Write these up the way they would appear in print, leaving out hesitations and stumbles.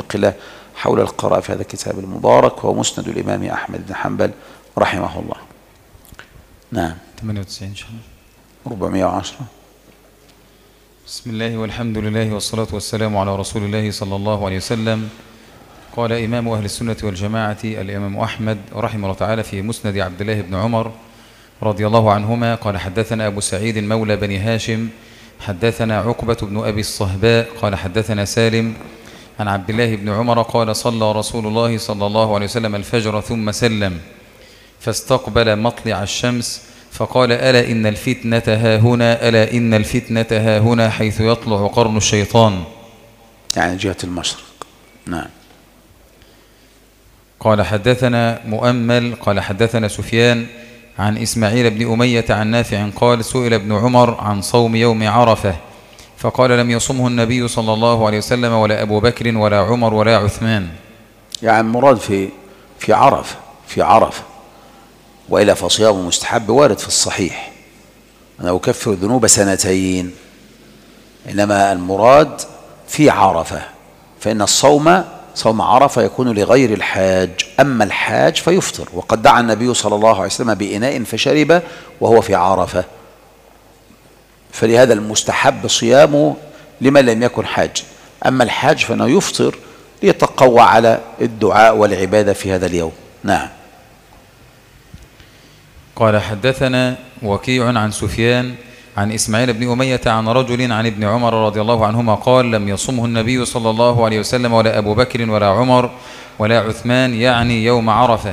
توفيق الله حول القراءة في هذا الكتاب المبارك، وهو مسند الإمام أحمد بن حنبل رحمه الله. نعم. 98 إن شاء الله. 410. بسم الله والحمد لله والصلاة والسلام على رسول الله صلى الله عليه وسلم. قال إمام أهل السنة والجماعة الإمام أحمد رحمه الله تعالى في مسند عبد الله بن عمر رضي الله عنهما قال حدثنا أبو سعيد مولى بني هاشم حدثنا عقبة بن أبي الصهباء قال حدثنا سالم عن عبد الله بن عمر قال صلى رسول الله صلى الله عليه وسلم الفجر ثم سلم فاستقبل مطلع الشمس فقال ألا إن الفتنة ها هنا، ألا إن الفتنة ها هنا حيث يطلع قرن الشيطان، يعني جهة المشرق. نعم. قال حدثنا مؤمل قال حدثنا سفيان عن إسماعيل بن أمية عن نافع قال سئل ابن عمر عن صوم يوم عرفة فقال لم يصمه النبي صلى الله عليه وسلم ولا أبو بكر ولا عمر ولا عثمان. يعني المراد في عرفة وإلا فصيام مستحب وارد في الصحيح أنا أكفر الذنوب 2 سنين، إنما المراد في عرفة، فإن صوم عرفة يكون لغير الحاج، أما الحاج فيفطر، وقد دعا النبي صلى الله عليه وسلم بإناء فشرب وهو في عرفة، فلهذا المستحب صيامه لمن لم يكن حاج، أما الحاج فإنه يفطر ليتقوى على الدعاء والعبادة في هذا اليوم. نعم. قال حدثنا وكيع عن سفيان عن إسماعيل بن أمية عن رجل عن ابن عمر رضي الله عنهما قال لم يصمه النبي صلى الله عليه وسلم ولا أبو بكر ولا عمر ولا عثمان، يعني يوم عرفة.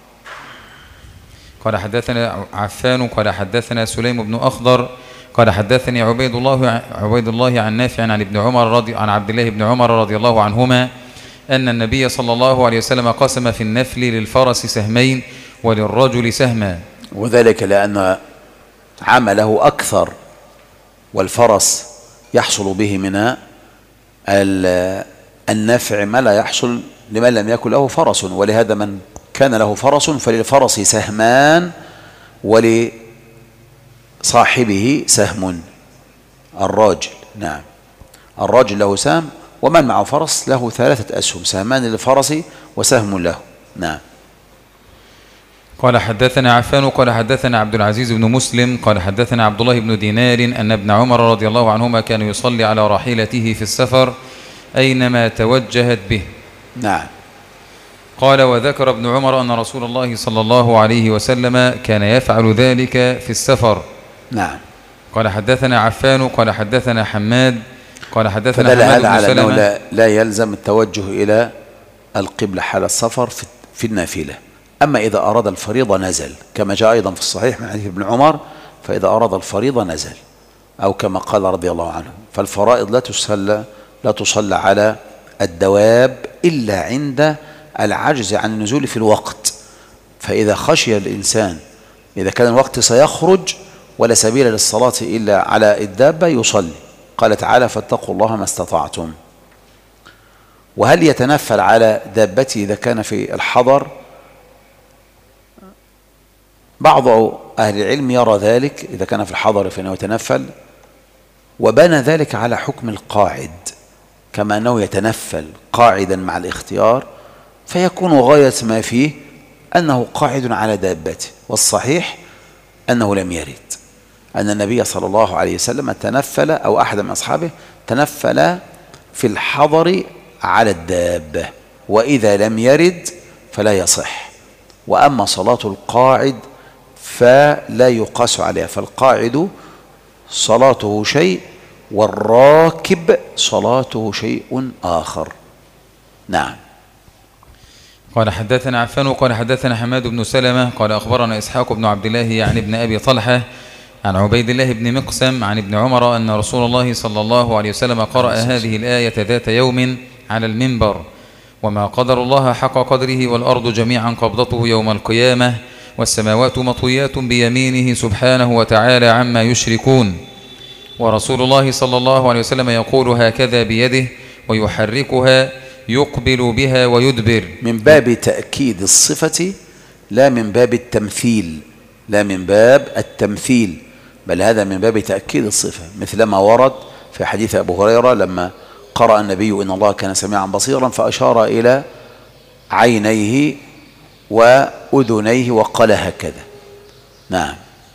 قال حدثنا عفان قال حدثنا سليم بن أخضر قال حدثني عبيد الله عن نافع عن ابن عمر عن عبد الله بن عمر رضي الله عنهما أن النبي صلى الله عليه وسلم قسم في النفل للفرس سهمين وللرجل سهما، وذلك لأن عمله أكثر والفرس يحصل به من النفع ما لا يحصل لمن لم يكن له فرس، ولهذا من كان له فرس فللفرس سهمان ولصاحبه سهم الراجل. نعم. الراجل له سهم ومن معه فرس له 3 أسهم، سهمان للفرس وسهم له. نعم. قال حدثنا عفان قال حدثنا عبد العزيز بن مسلم قال حدثنا عبد الله بن دينار أن ابن عمر رضي الله عنهما كان يصلي على راحلته في السفر أينما توجهت به. نعم. قال وذكر ابن عمر أن رسول الله صلى الله عليه وسلم كان يفعل ذلك في السفر. نعم. قال حدثنا عفان قال حدثنا حماد قال حدثنا فدل حماد هذا بن على سلمة أنه لا يلزم التوجه إلى القبلة حال السفر في النافلة، أما إذا أراد الفريضة نزل، كما جاء أيضا في الصحيح من حديث ابن عمر فإذا أراد الفريضة نزل، أو كما قال رضي الله عنه فالفرائض لا تصلى على الدواب إلا عند العجز عن النزول في الوقت، فإذا خشي الإنسان إذا كان الوقت سيخرج ولا سبيل للصلاة إلا على الدابة يصلي، قال تعالى فاتقوا الله ما استطعتم. وهل يتنفل على دابته إذا كان في الحضر؟ بعض أهل العلم يرى ذلك إذا كان في الحضر فإنه يتنفل، وبنى ذلك على حكم القاعد، كما أنه يتنفل قاعدا مع الاختيار فيكون غاية ما فيه أنه قاعد على دابته، والصحيح أنه لم يرد أن النبي صلى الله عليه وسلم تنفل أو أحد من أصحابه تنفل في الحضر على الدابة، وإذا لم يرد فلا يصح. وأما صلاة القاعد فلا يقاس عليها، فالقاعد صلاته شيء والراكب صلاته شيء آخر. نعم. قال حدثنا عفان قال حدثنا حماد بن سلمة قال أخبرنا إسحاق بن عبد الله يعني ابن أبي طلحة عن عبيد الله بن مقسم عن ابن عمر أن رسول الله صلى الله عليه وسلم قرأ هذه الآية ذات يوم على المنبر وما قدر الله حق قدره والأرض جميعا قبضته يوم القيامة والسماوات مطويات بيمينه سبحانه وتعالى عما يشركون، ورسول الله صلى الله عليه وسلم يقول هكذا بيده ويحركها يقبل بها ويدبر، من باب تأكيد الصفة لا من باب التمثيل، لا من باب التمثيل، بل هذا من باب تأكيد الصفة، مثل ما ورد في حديث أبو هريرة لما قرأ النبي إن الله كان سميعا بصيرا فأشار إلى عينيه وأذنيه وقال هكذا. نعم.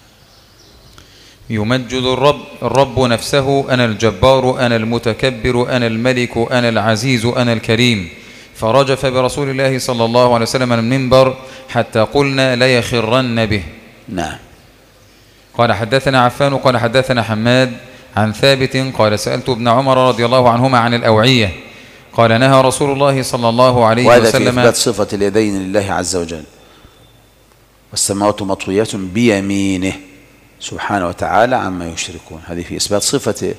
يمجد الرب نفسه: أنا الجبار، أنا المتكبر، أنا الملك، أنا العزيز، أنا الكريم. فرجف برسول الله صلى الله عليه وسلم المنبر حتى قلنا ليخرن به. نعم. قال حدثنا عفان قال حدثنا حماد عن ثابت قال سألت ابن عمر رضي الله عنهما عن الأوعية قال نهى رسول الله صلى الله عليه وهذا وسلم. في إثبات صفة اليدين لله عز وجل. والسماوات مطويات بيمينه سبحانه وتعالى عما يشركون. هذه في إثبات صفة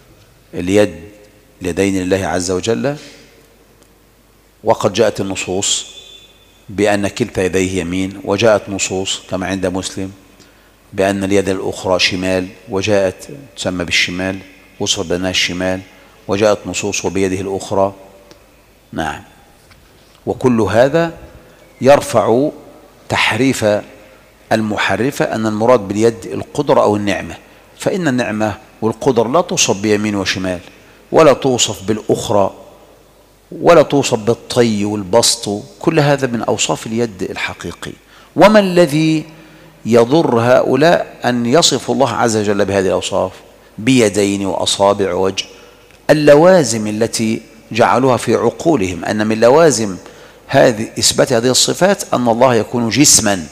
اليدين لله عز وجل. وقد جاءت النصوص بأن كلتا يديه يمين، وجاءت نصوص كما عند مسلم بأن اليد الأخرى شمال، وجاءت تسمى بالشمال وصف بأنها الشمال، وجاءت نصوص وبيده الأخرى. نعم. وكل هذا يرفع تحريف المحرفة أن المراد باليد القدرة أو النعمة، فإن النعمة والقدر لا توصف بيمين وشمال، ولا توصف بالأخرى، ولا توصف بالطي والبسط. كل هذا من أوصاف اليد الحقيقي. وما الذي يضر هؤلاء أن يصفوا الله عز وجل بهذه الأوصاف بيدين وأصابع ووجه؟ اللوازم التي جعلوها في عقولهم أن من لوازم إثبات هذه الصفات أن الله يكون جسما،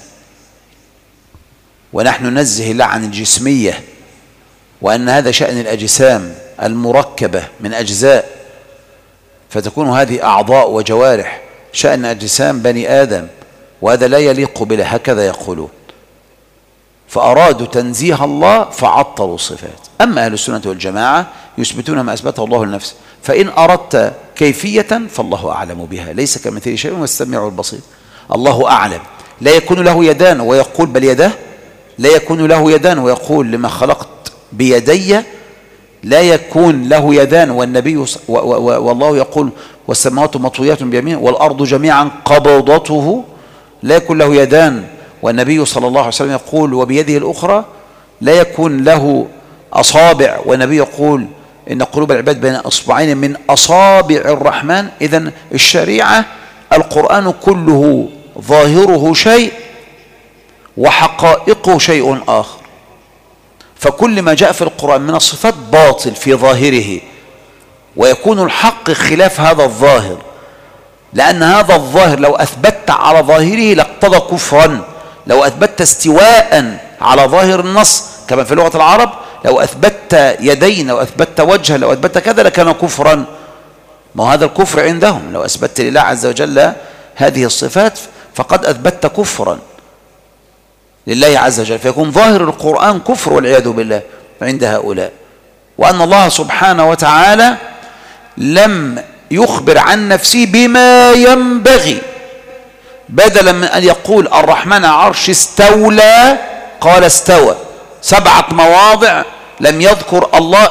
ونحن ننزه الله عن الجسمية، وأن هذا شأن الأجسام المركبة من أجزاء، فتكون هذه أعضاء وجوارح شأن أجسام بني آدم، وهذا لا يليق بله، هكذا يقولون. فأرادوا تنزيه الله فعطلوا الصفات. أما أهل السنة والجماعة يثبتون ما أثبته الله لنفسه. فإن أردت كيفية فالله أعلم بها، ليس كمثله شيء والسميع البصير. الله أعلم. لا يكون له يدان ويقول بل يده، لا يكون له يدان ويقول لما خلقت بيدي، لا يكون له يدان والنبي والله يقول والسماوات مطويات بيمينه والأرض جميعا قبضته، لا يكون له يدان والنبي صلى الله عليه وسلم يقول وبيده الأخرى، لا يكون له أصابع والنبي يقول إن قلوب العباد بين أصبعين من أصابع الرحمن. إذن الشريعة القرآن كله ظاهره شيء وحقائقه شيء آخر، فكل ما جاء في القرآن من الصفات باطل في ظاهره، ويكون الحق خلاف هذا الظاهر، لأن هذا الظاهر لو أثبت على ظاهره لاقتضى كفرا. لو أثبت استواء على ظاهر النص كما في لغة العرب، لو أثبت يدين، لو أثبت وجها، لو أثبت كذا لكان كفرا. ما هذا الكفر عندهم، لو أثبت لله عز وجل هذه الصفات فقد أثبت كفرا لله عز وجل، فيكون ظاهر القرآن كفر والعياذ بالله عند هؤلاء. وأن الله سبحانه وتعالى لم يخبر عن نفسه بما ينبغي، بدلا من أن يقول الرحمن عرش استولى قال استوى. 7 مواضع لم يذكر الله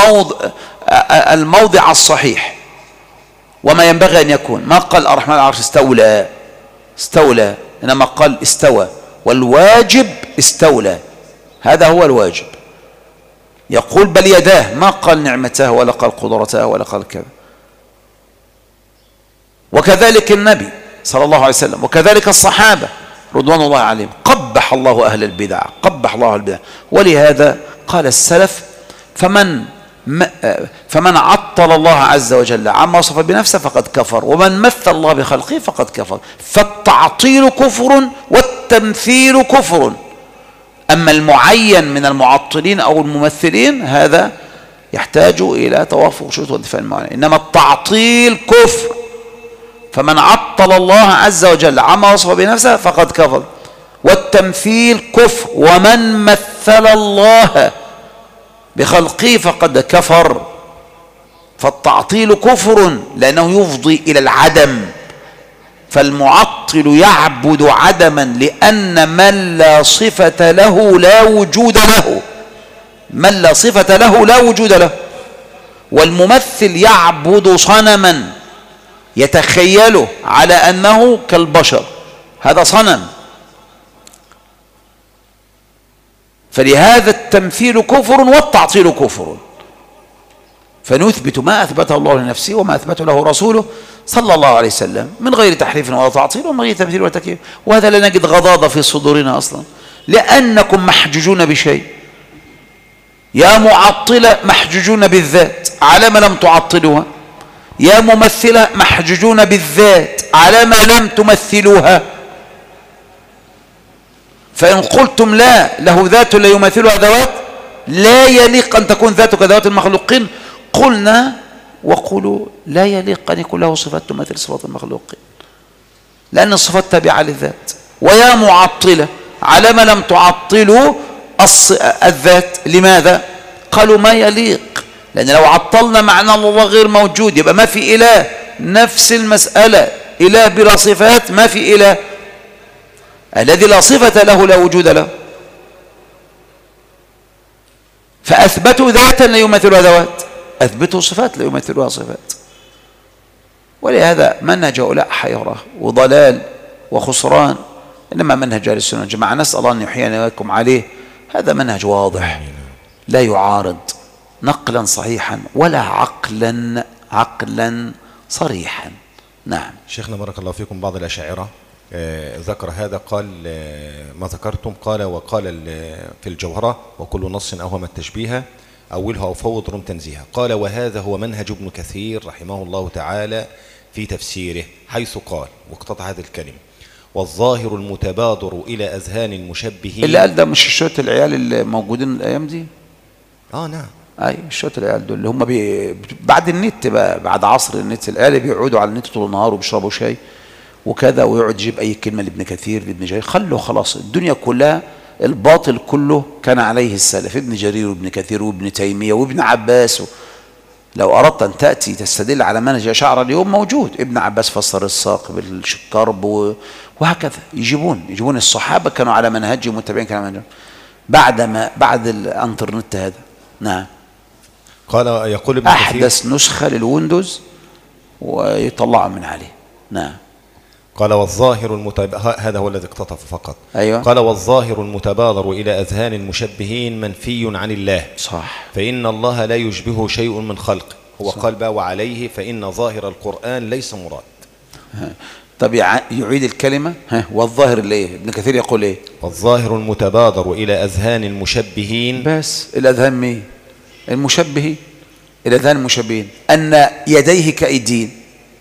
الموضع الصحيح وما ينبغي أن يكون. ما قال الرحمن عرش استولى، إنما قال استوى، والواجب استولى، هذا هو الواجب. يقول بل يداه، ما قال نعمته ولا قال قدرته ولا قال كذا. وكذلك النبي صلى الله عليه وسلم، وكذلك الصحابة رضوان الله عليهم. قبح الله أهل البدع، قبح الله البدع. ولهذا قال السلف فمن عطل الله عز وجل عما وصف بنفسه فقد كفر، ومن مثل الله بخلقه فقد كفر. فالتعطيل كفر والتمثيل كفر. أما المعين من المعطلين أو الممثلين هذا يحتاج إلى توافق شروط وانتفاء المعاني، إنما التعطيل كفر. فمن عطل الله عز وجل عما وصف بنفسه فقد كفر، والتمثيل كفر، ومن مثل الله بخلقه فقد كفر. فالتعطيل كفر لأنه يفضي إلى العدم، فالمعطل يعبد عدما، لأن من لا صفة له لا وجود له، من لا صفة له لا وجود له. والممثل يعبد صنما يتخيله على أنه كالبشر، هذا صنم. فلهذا التمثيل كفر والتعطيل كفر. فنثبت ما أثبته الله لنفسه وما أثبته له رسوله صلى الله عليه وسلم من غير تحريف ولا تعطيل ومن غير تمثيل ولا تكييف. وهذا لا نجد غضاضة في صدورنا أصلا، لأنكم محجوجون بشيء. يا معطلة محجوجون بالذات على ما لم تعطلوها، يا ممثلة محجوجون بالذات على ما لم تمثلوها. فإن قلتم لا له ذات لا يمثلها ذوات، لا يليق أن تكون ذاتك ذوات المخلوقين، قلنا وقولوا لا يليق أن يكون له صفات تمثل صفات المخلوقين، لأن الصفات تابعة للذات. ويا معطلة على ما لم تعطلوا الذات، لماذا؟ قالوا ما يليق، لأن لو عطلنا معنى الله غير موجود يبقى ما في إله. نفس المسألة، إله بلا صفات ما في إله. الذي لا صفة له لا وجود له. فأثبتوا ذاتا لا يمثلها ذوات، أثبتوا صفات لا يمثلها صفات. ولهذا منهج هؤلاء حيرة وضلال وخسران، إنما منهج أهل السنة والجماعة نسأل الله أن يحيينا وإياكم عليه. هذا منهج واضح لا يعارض نقلا صحيحا ولا عقلا صريحا. نعم. شيخنا بارك الله فيكم، بعض الأشاعرة ذكر هذا، قال ما ذكرتم، قال وقال في الجوهرة وكل نص أوهم التشبيه أولها أو فوض رم تنزيها. قال وهذا هو منهج ابن كثير رحمه الله تعالى في تفسيره، حيث قال واقتطع هذه الكلمة: والظاهر المتبادر إلى أذهان المشبهين. اللي قال ده مش شوية العيال اللي موجودين الأيام دي؟ نعم. أي شوية العيال دول اللي هم بعد النت بقى، بعد عصر النت، العيال بيقعدوا على النت طول النهار وبيشربوا شاي وكذا، ويقعد يجيب أي كلمة لابن كثير لابن جرير. خلوا خلاص الدنيا كلها، الباطل كله كان عليه السلف، ابن جرير وابن كثير وابن تيمية وابن عباس. لو أردت أن تأتي تستدل على منهج أشاعرة اليوم موجود، ابن عباس فسر الساق بالكرب وهكذا. يجيبون الصحابة كانوا على منهجهم والتابعين كانوا على منهجهم بعد الانترنت هذا. نعم. قال يقول ابن كثير أحدث نسخة للويندوز ويطلعوا من عليه. نعم. قال والظاهر هذا هو الذي اقتطف فقط. أيوة. قال والظاهر المتبادر إلى أذهان المشبهين منفي عن الله، صح، فإن الله لا يشبه شيء من خلقه. هو صح. قال بقى وعليه فإن ظاهر القرآن ليس مراد. طب يعيد الكلمة. والظاهر اللي ايه؟ ابن كثير يقول ايه؟ والظاهر المتبادر إلى أذهان المشبهين. بس الأذهان مين؟ المشبهين. الأذهان المشبهين أن يديه كأيدين.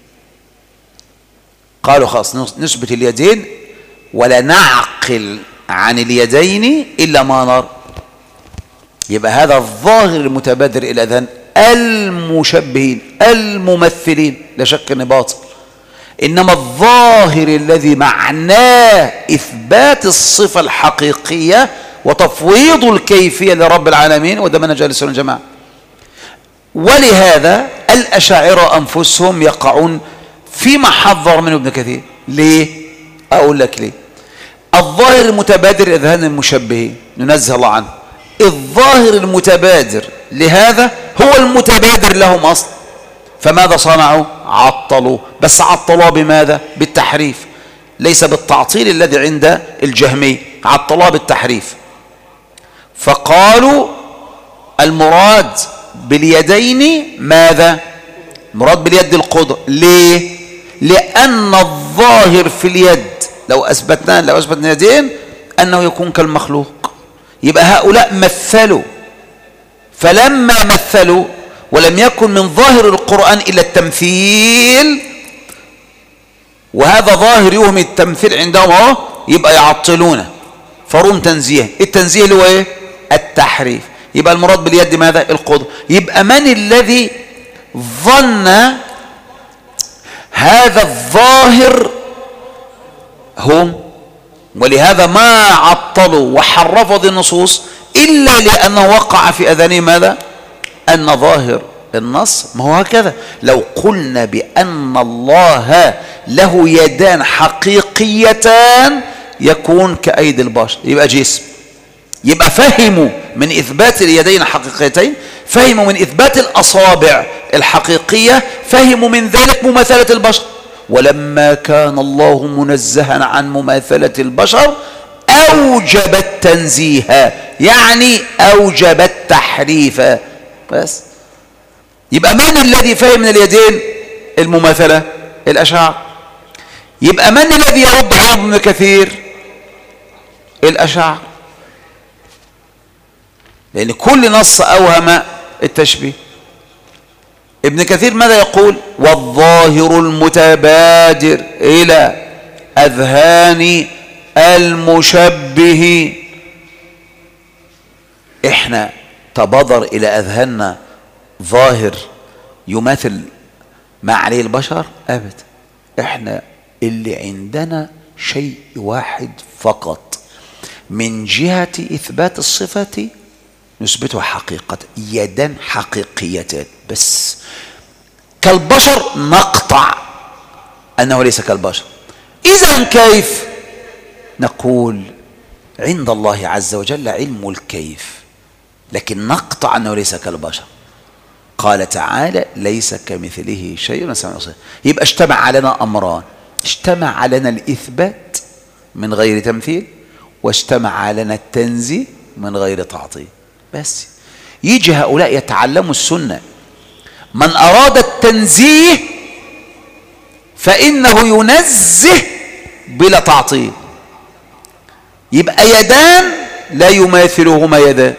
قالوا خلاص نثبت اليدين ولا نعقل عن اليدين إلا ما نرى. يبقى هذا الظاهر المتبادر إلى أذهان المشبهين الممثلين، لا شك أنه باطل. إنما الظاهر الذي معناه إثبات الصفة الحقيقية وتفويض الكيفية لرب العالمين، وده منهج أهل السنة والجماعة. ولهذا الأشاعرة أنفسهم يقعون فيما حذر منه ابن كثير. ليه؟ أقول لك ليه. الظاهر المتبادر أذهان المشبهين ننزه الله عنه. الظاهر المتبادر لهذا هو المتبادر لهم أصلا، فماذا صنعوا؟ عطلوا. بس عطلوا بماذا؟ بالتحريف، ليس بالتعطيل الذي عند الجهمية، عطلوا بالتحريف. فقالوا المراد باليدين ماذا؟ مراد باليد القدرة. ليه؟ لأن الظاهر في اليد لو أثبتنا يدين أنه يكون كالمخلوق. يبقى هؤلاء مثلوا، فلما مثلوا ولم يكن من ظاهر القرآن إلا التمثيل، وهذا ظاهر يوهم التمثيل عندهم اهو، يبقى يعطلونه. فروم تنزيه. التنزيه اللي هو ايه؟ التحريف. يبقى المراد باليد ماذا؟ القدرة. يبقى من الذي ظن هذا الظاهر؟ هم. ولهذا ما عطلوا وحرفوا هذه النصوص إلا لأنه وقع في أذانهم ماذا؟ أن ظاهر النص ما هو هكذا. لو قلنا بأن الله له يدان حقيقيتان يكون كأيدي البشر، يبقى جسم. يبقى فهموا من إثبات اليدين حقيقيتين، فهموا من إثبات الأصابع الحقيقية، فهموا من ذلك مماثلة البشر. ولما كان الله منزها عن مماثلة البشر أوجب التنزيه، يعني أوجب التحريف. بس يبقى من الذي فهم من اليدين المماثلة؟ الأشاعرة. يبقى من الذي يرد على ابن كثير؟ الأشاعرة، لأن كل نص أوهم التشبيه. ابن كثير ماذا يقول؟ والظاهر المتبادر إلى أذهان المشبه. احنا تبادر إلى أذهاننا ظاهر يماثل ما عليه البشر؟ أبدا. احنا اللي عندنا شيء واحد فقط، من جهة إثبات الصفة نثبتها حقيقة، يدان حقيقيتان بس. كالبشر نقطع أنه ليس كالبشر. إذن كيف؟ نقول عند الله عز وجل علم الكيف، لكن نقطع أنه ليس كالبشر. قال تعالى ليس كمثله شيء. يبقى اجتمع علينا أمران، اجتمع علينا الإثبات من غير تمثيل، واجتمع علينا التنزيه من غير تعطيل. بس يجي هؤلاء يتعلموا السنة، من أراد التنزيه فإنه ينزه بلا تعطيل. يبقى يدان لا يماثلهما يدان.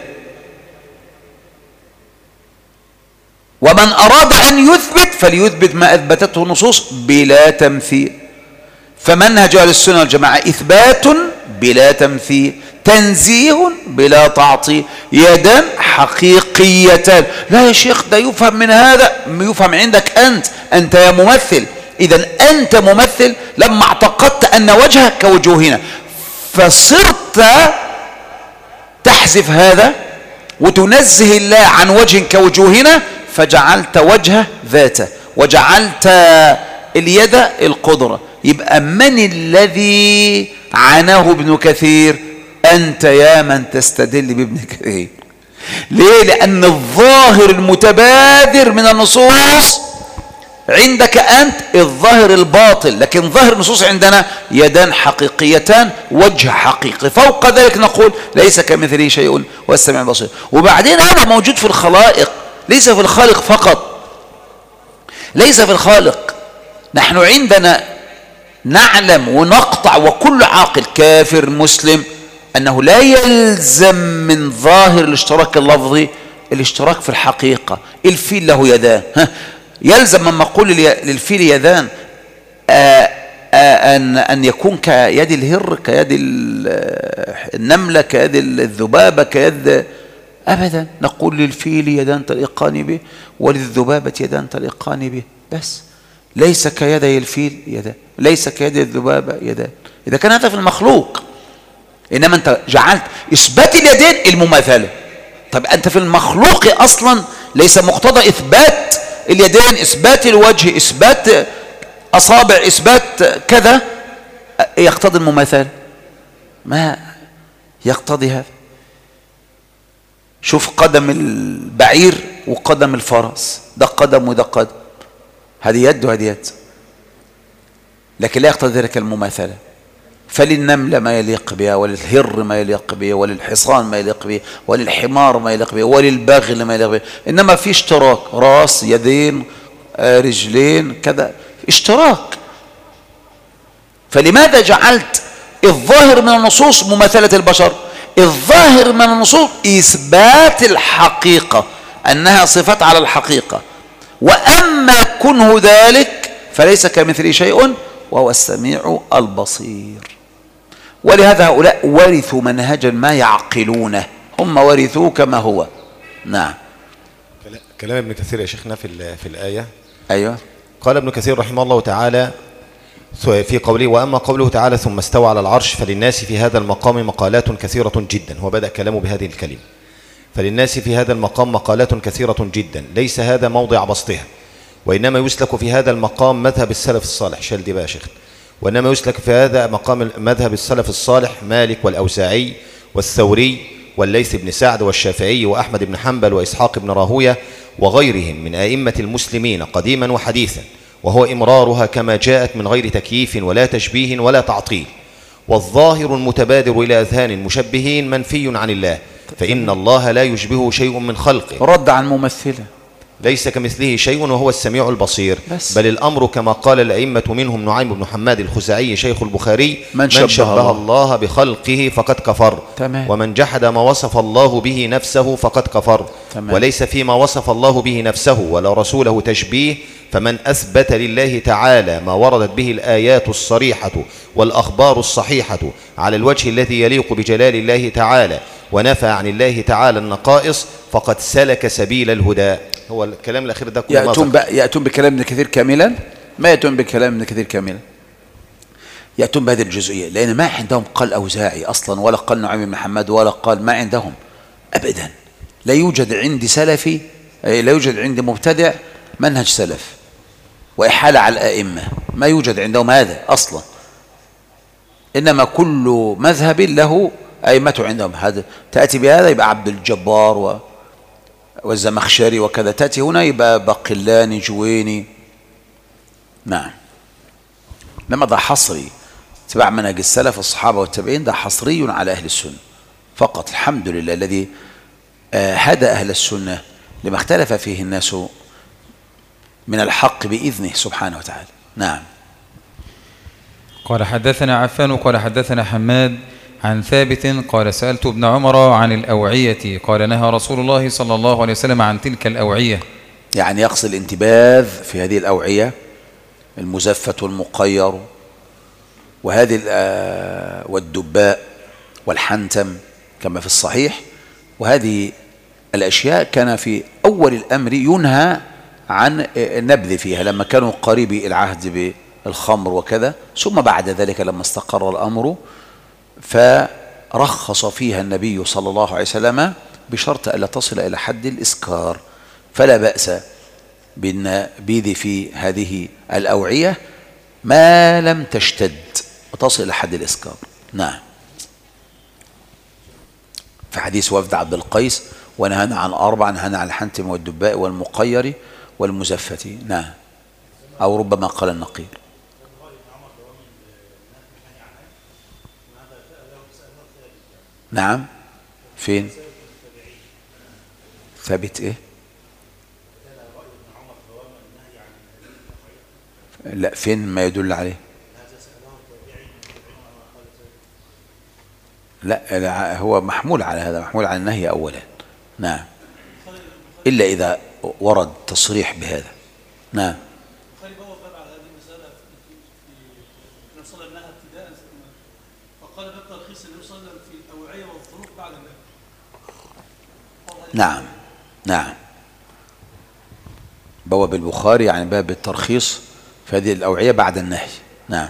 ومن أراد أن يثبت فليثبت ما أثبتته النصوص بلا تمثيل. فمنهج أهل السنة والجماعة إثبات بلا تمثيل، تنزيه بلا تعطيل، يدان حقيقيتان. لا يا شيخ ده يفهم من هذا، يفهم عندك أنت يا ممثل. إذن أنت ممثل لما اعتقدت أن وجهك كوجوهنا، فصرت تحذف هذا وتنزه الله عن وجه كوجوهنا، فجعلت وجهه ذاته وجعلت اليد القدرة. يبقى من الذي عناه ابن كثير؟ أنت يا من تستدل بابن كثير. ليه؟ لأن الظاهر المتبادر من النصوص عندك أنت الظاهر الباطل، لكن ظاهر النصوص عندنا يدان حقيقيتان، وجه حقيقي. فوق ذلك نقول ليس كمثله شيء وهو السميع البصير. وبعدين هذا موجود في الخلائق، ليس في الخالق فقط، ليس في الخالق. نحن عندنا نعلم ونقطع، وكل عاقل كافر مسلم، أنه لا يلزم من ظاهر الاشتراك اللفظي الاشتراك في الحقيقة. الفيل له يدان، يلزم من مقول للفيل يدان أن يكون كيد الهر، كيد النملة، كيد الذبابة، كيد؟ أبدا. نقول للفيل يدان تليقان به، وللذبابة يدان تليقان به، بس ليس كيدي الفيل يدان، ليس كيد الذبابة يدان. إذا كان هذا في المخلوق، إنما أنت جعلت إثبات اليدين المماثلة. طب أنت في المخلوق أصلا ليس مقتضى إثبات اليدين إثبات الوجه، إثبات أصابع، إثبات كذا يقتضي المماثلة؟ ما يقتضي هذا. شوف قدم البعير وقدم الفرس، ده قدم وده قدم، هذه يد وهذه يد، لكن لا يقتضي ذلك المماثلة. فللنملة ما يليق بها، وللهر ما يليق بها، وللحصان ما يليق بها، وللحمار ما يليق بها، وللبغل ما يليق بها. إنما في اشتراك، راس، يدين، رجلين، كذا اشتراك. فلماذا جعلت الظاهر من النصوص مماثلة البشر؟ الظاهر من النصوص إثبات الحقيقة، أنها صفات على الحقيقة، وأما كنه ذلك فليس كمثله شيء وهو السميع البصير. ولهذا هؤلاء ورثوا منهجا ما يعقلونه، هم ورثوه كما هو. نعم. كلام ابن كثير يا شيخنا في الآية. أيوة. قال ابن كثير رحمه الله تعالى في قوله: وأما قوله تعالى ثم استوى على العرش، فللناس في هذا المقام مقالات كثيرة جدا. هو بدأ كلامه بهذه الكلمة: فللناس في هذا المقام مقالات كثيرة جدا، ليس هذا موضع بسطها، وإنما يسلك في هذا المقام مذهب السلف الصالح. شال دي بقى يا شيخ. وإنما يسلك في هذا مقام مذهب السلف الصالح مالك والأوزاعي والثوري والليث بن سعد والشافعي وأحمد بن حنبل وإسحاق بن راهوية وغيرهم من أئمة المسلمين قديما وحديثا، وهو إمرارها كما جاءت من غير تكييف ولا تشبيه ولا تعطيل. والظاهر المتبادر إلى أذهان المشبهين منفي عن الله، فإن الله لا يشبهه شيء من خلقه. رد عن ممثلة. ليس كمثله شيء وهو السميع البصير. بس. بل الأمر كما قال الأئمة منهم نعيم بن حماد الخزاعي شيخ البخاري: من شبه الله بخلقه فقد كفر. تمام. ومن جحد ما وصف الله به نفسه فقد كفر. تمام. وليس فيما وصف الله به نفسه ولا رسوله تشبيه. فمن أثبت لله تعالى ما وردت به الآيات الصريحة والأخبار الصحيحة على الوجه الذي يليق بجلال الله تعالى ونفى عن الله تعالى النقائص فقد سلك سبيل الهدى. هو الكلام الأخير ده كله يأتون بكلام ابن كثير كاملا؟ ما يأتون بكلام ابن كثير كاملا، يأتون بهذه الجزئية، لأن ما عندهم قال أوزاعي أصلا ولا قال نعيم بن حماد ولا قال، ما عندهم أبدا. لا يوجد عندي سلفي، لا يوجد عندي مبتدع منهج سلف وإحالة على الأئمة، ما يوجد عندهم هذا أصلا. إنما كل مذهب له أئمته عندهم. هذا تأتي بهذا يبقى عبد الجبار والزمخشري وكذا، تأتي هنا يبقى بقلاني جويني. نعم. لما ده حصري اتباع منهج السلف الصحابة والتابعين، ده حصري على أهل السنة فقط. الحمد لله الذي هدى أهل السنة لما اختلف فيه الناس من الحق بإذنه سبحانه وتعالى. نعم. قال حدثنا عفان قال حدثنا حماد عن ثابت قال سألت ابن عمر عن الأوعية قال نهى رسول الله صلى الله عليه وسلم عن تلك الأوعية. يعني يقصد الانتباذ في هذه الأوعية، المزفة والمقير وهذه والدباء والحنتم كما في الصحيح. وهذه الأشياء كان في أول الأمر ينهى عن النبذ فيها لما كانوا قريبي العهد بالخمر وكذا، ثم بعد ذلك لما استقر الأمر فرخص فيها النبي صلى الله عليه وسلم بشرط ألا تصل إلى حد الإسكار، فلا بأس بالنبيذ في هذه الأوعية ما لم تشتد وتصل إلى حد الإسكار. نعم. في حديث وفد عبد القيس ونهانا عن 4، نهانا عن الحنتم والدباء والمقير والمزفة. نعم. أو ربما قال النقير. نعم. فين؟ ثابت ايه؟ لا، فين ما يدل عليه؟ لا، هو محمول على هذا، محمول على النهي أولا. نعم. إلا إذا ورد تصريح بهذا. نعم. نعم. نعم. بواب البخاري يعني باب الترخيص في هذه الأوعية بعد النهي. نعم.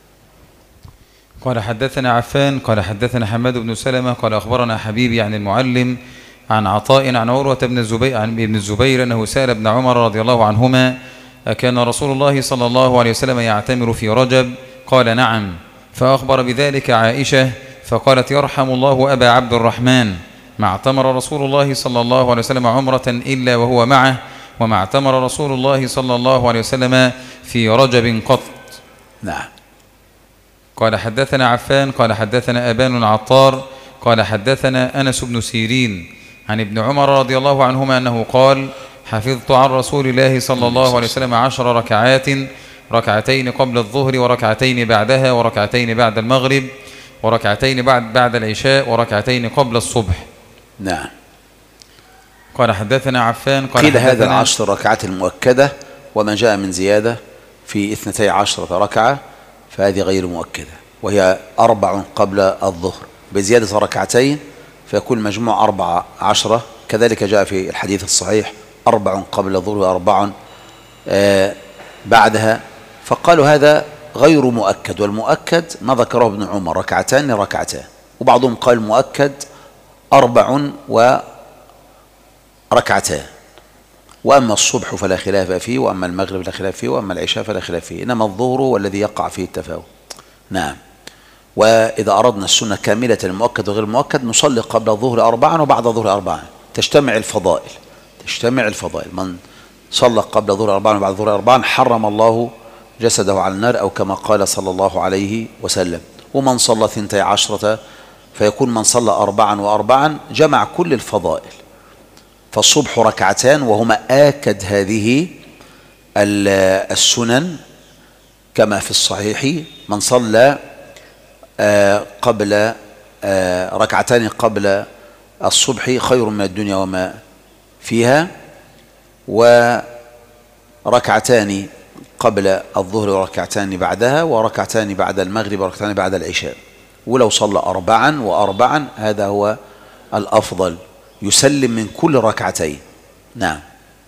قال حدثنا عفان قال حدثنا حماد بن سلمة قال أخبرنا حبيبي عن المعلم عن عطاء عن عروة بن الزبير عن ابن الزبير أنه سأل ابن عمر رضي الله عنهما أكان رسول الله صلى الله عليه وسلم يعتمر في رجب؟ قال نعم. فأخبر بذلك عائشة فقالت يرحم الله أبا عبد الرحمن، ما اعتمر رسول الله صلى الله عليه وسلم عمرة إلا وهو معه، وما اعتمر رسول الله صلى الله عليه وسلم في رجب قط. نعم. قال حدثنا عفان قال حدثنا أبان العطار قال حدثنا أنس بن سيرين عن ابن عمر رضي الله عنهما أنه قال حفظت عن رسول الله صلى الله عليه وسلم 10 ركعات، ركعتين قبل الظهر وركعتين بعدها وركعتين بعد المغرب وركعتين بعد العشاء وركعتين قبل الصبح. نعم. قال حدثنا عفان قال قيل هذا 10 ركعات المؤكدة، وما جاء من زيادة في 12 ركعة فهذه غير مؤكدة، وهي 4 قبل الظهر بزيادة ركعتين فيكون مجموع 14. كذلك جاء في الحديث الصحيح 4 قبل الظهر و4 بعدها، فقالوا هذا غير مؤكد. والمؤكد ما ذكره ابن عمر 2 ركعتان، وبعضهم قال مؤكد 4 وركعتان. وأما الصبح فلا خلاف فيه، وأما المغرب لا خلاف فيه، وأما العشاء فلا خلاف فيه، إنما الظهر هو الذي يقع فيه التفاوت. نعم. وإذا أردنا السنة كاملة المؤكد وغير المؤكد نصلي قبل الظهر 4 وبعد الظهر 4، تجتمع الفضائل. من صلى قبل الظهر 4 وبعد الظهر 4 حرم الله جسده على النار، أو كما قال صلى الله عليه وسلم. ومن صلى 12 فيكون من صلى 4 و4 جمع كل الفضائل. فالصبح ركعتان وهما آكد هذه السنن كما في الصحيح: من صلى قبل ركعتان قبل الصبح خير من الدنيا وما فيها، وركعتان قبل الظهر وركعتان بعدها، وركعتان بعد المغرب وركعتان بعد العشاء. ولو صلى 4 و4 هذا هو الأفضل، يسلم من كل ركعتين. نعم.